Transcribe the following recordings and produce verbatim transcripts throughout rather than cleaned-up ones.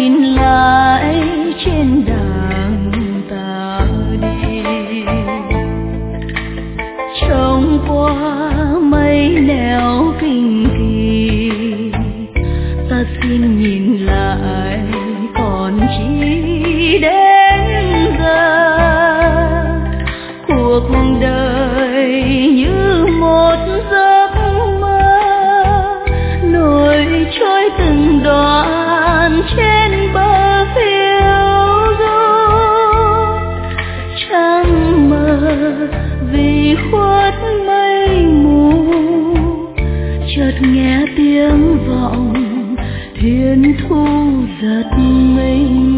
nhìn lại trên đàng ta đi, trông qua mấy nẻo kinh kỳ, ta xin nhìn lại còn chi đến giờ. Cuộc đời như một giấc mơ, nổi trôi từng đoạn trên bờ phiêu du. Trăng mờ vì khuất mây mù, chợt nghe tiếng vọng thiên thu giật mình.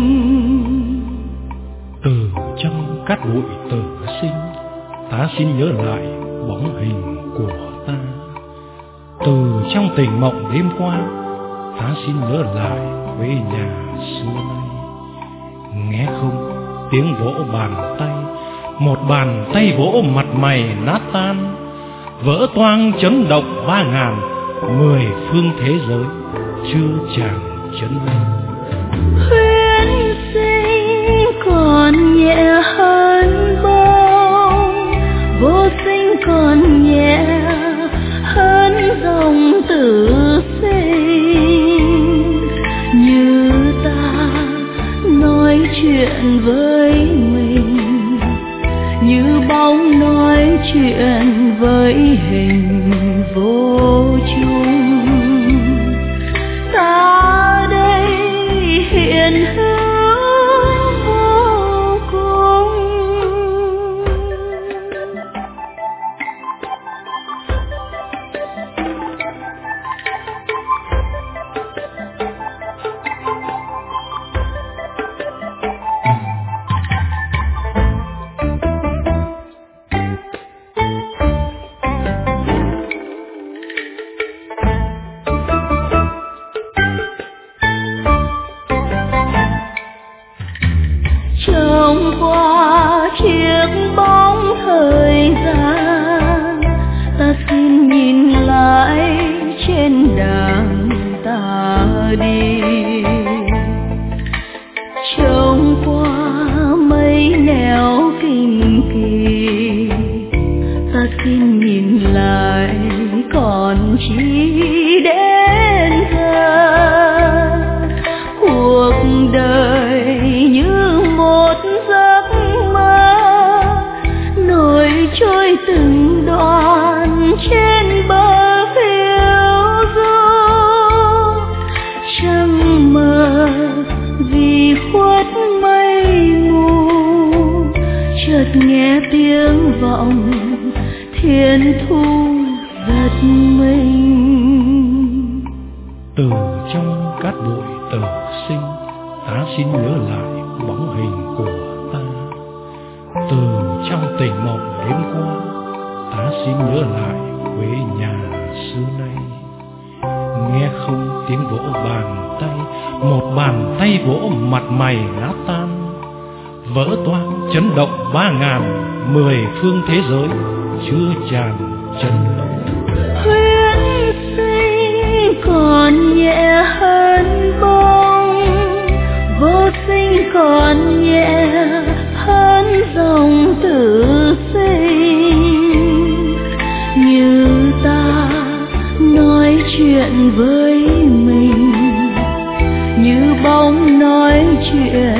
Từ trong cát bụi tử sinh, ta xin nhớ lại bóng hình của ta. Từ trong tình mộng đêm qua, ta xin nhớ lại quê nhà xưa nay. Nghe không tiếng vỗ bàn tay, một bàn tay vỗ mặt mày nát tan, vỡ toang chấn động ba ngàn, mười phương thế giới chưa tràn chấn lên. Huyễn sinh còn nhẹ hơn bông, vô sinh còn nhẹ hơn dòng tử sinh. Như ta nói chuyện với mình, như bóng nói chuyện với hình vô chung. Ta đây hiện hữu vô cùng. Trông qua chiếc bóng thời gian, ta xin nhìn lại trên đàng ta đi. Trông qua mấy nẻo kinh kỳ, ta xin nhìn lại còn chi đến giờ. Cuộc đời như một giấc mơ, nổi trôi từng đoạn trên bờ phiêu du. Trăng mờ vì khuất mây mù, chợt nghe tiếng vọng thiên thu giật mình. Từ trong cát bụi tử sinh, ta xin nhớ lại bóng hình của ta. Từ trong tình mộng đêm qua, ta xin nhớ lại quê nhà xưa nay. Nghe không tiếng vỗ bàn tay, một bàn tay vỗ mặt mày nát tan, vỡ toang chấn động ba ngàn, mười phương thế giới chưa tràn chấn động. Huyễn sinh còn nhẹ hơn bông, vô sinh còn nhẹ hơn dòng tử sinh. Như ta nói chuyện với mình, như bóng nói chuyện